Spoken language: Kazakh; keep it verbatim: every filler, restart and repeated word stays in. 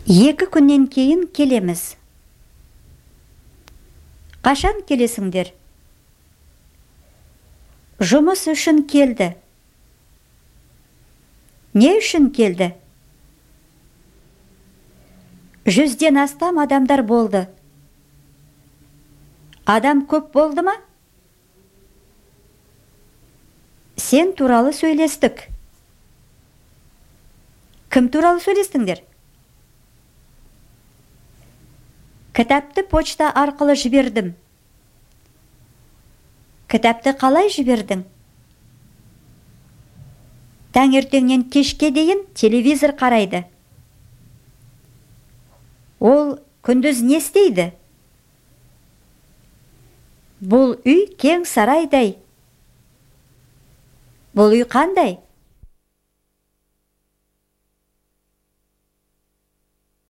Екі күннен кейін келеміз. Қашан келесіңдер? Жұмыс үшін келді. Не үшін келді? Жүзден астам адамдар болды. Адам көп болды ма? Сен туралы сөйлестік. Кім туралы сөйлестіңдер? Кітапты почта арқылы жібердім. Кітапты қалай жібердің? Таңертеңнен кешке дейін телевизор қарайды. Ол күндіз не істейді? Бұл үй кең сарайдай. Бұл үй қандай?